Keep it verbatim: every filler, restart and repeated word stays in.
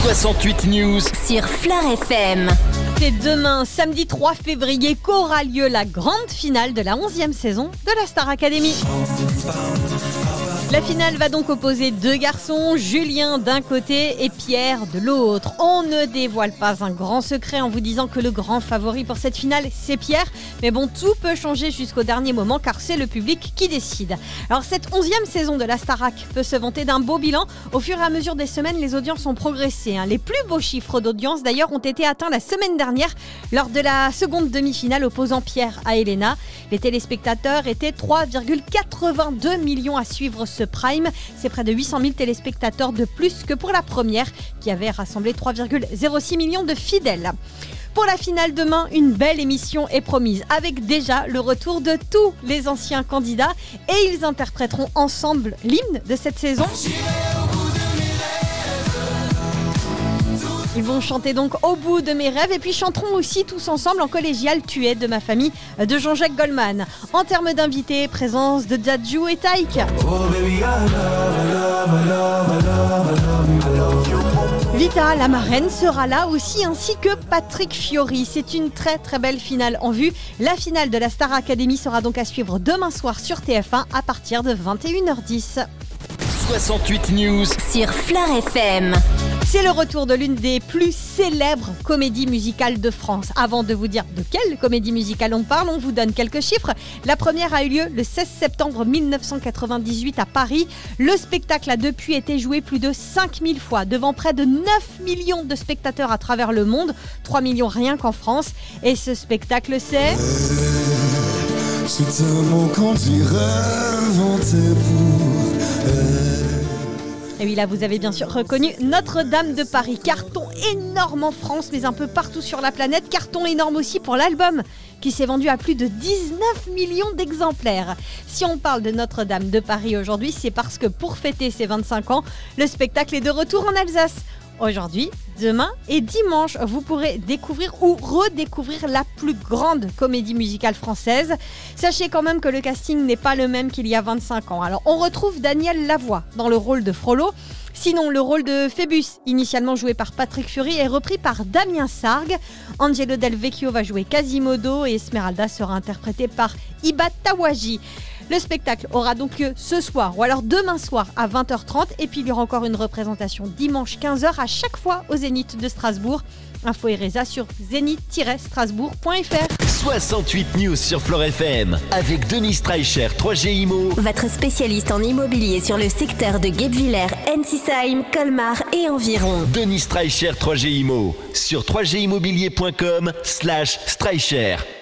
soixante-huit News sur Fleur F M. C'est demain, samedi trois février, qu'aura lieu la grande finale de la onzième saison de la Star Academy. La finale va donc opposer deux garçons, Julien d'un côté et Pierre de l'autre. On ne dévoile pas un grand secret en vous disant que le grand favori pour cette finale, c'est Pierre. Mais bon, tout peut changer jusqu'au dernier moment car c'est le public qui décide. Alors cette onzième saison de la Starac peut se vanter d'un beau bilan. Au fur et à mesure des semaines, les audiences ont progressé. Les plus beaux chiffres d'audience d'ailleurs ont été atteints la semaine dernière lors de la seconde demi-finale opposant Pierre à Elena. Les téléspectateurs étaient trois virgule quatre-vingt-deux millions à suivre ce prime. C'est près de huit cent mille téléspectateurs de plus que pour la première qui avait rassemblé trois virgule zéro six millions de fidèles. Pour la finale demain, une belle émission est promise avec déjà le retour de tous les anciens candidats et ils interpréteront ensemble l'hymne de cette saison. Ils vont chanter donc Au bout de mes rêves et puis chanteront aussi tous ensemble en collégial Tu es de ma famille de Jean-Jacques Goldman. En termes d'invités, présence de Dadju et Taïk. Vita, la marraine, sera là aussi ainsi que Patrick Fiori. C'est une très très belle finale en vue. La finale de la Star Academy sera donc à suivre demain soir sur T F un à partir de vingt et une heures dix. soixante-huit News sur Fleur F M. C'est le retour de l'une des plus célèbres comédies musicales de France. Avant de vous dire de quelle comédie musicale on parle, on vous donne quelques chiffres. La première a eu lieu le seize septembre mille neuf cent quatre-vingt-dix-huit à Paris. Le spectacle a depuis été joué plus de cinq mille fois devant près de neuf millions de spectateurs à travers le monde. trois millions rien qu'en France. Et ce spectacle, c'est... C'est un mot qu'on dirait inventé pour elle. Et oui, là, vous avez bien sûr reconnu Notre-Dame de Paris. Carton énorme en France, mais un peu partout sur la planète. Carton énorme aussi pour l'album, qui s'est vendu à plus de dix-neuf millions d'exemplaires. Si on parle de Notre-Dame de Paris aujourd'hui, c'est parce que pour fêter ses vingt-cinq ans, le spectacle est de retour en Alsace. Aujourd'hui, demain et dimanche, vous pourrez découvrir ou redécouvrir la plus grande comédie musicale française. Sachez quand même que le casting n'est pas le même qu'il y a vingt-cinq ans. Alors, on retrouve Daniel Lavoie dans le rôle de Frollo. Sinon, le rôle de Phébus, initialement joué par Patrick Fiori, est repris par Damien Sargue. Angelo Del Vecchio va jouer Quasimodo et Esmeralda sera interprétée par Iba Tawaji. Le spectacle aura donc lieu ce soir ou alors demain soir à vingt heures trente et puis il y aura encore une représentation dimanche quinze heures à chaque fois au Zénith de Strasbourg. Info et résa sur zénith tiret strasbourg point f r. soixante-huit News sur Fleur F M avec Denis Streicher trois G Immo, votre spécialiste en immobilier sur le secteur de Guebwiller, Ensisheim, Colmar et environ. Denis Streicher trois G Immo sur trois g immobilier point com slash Streicher.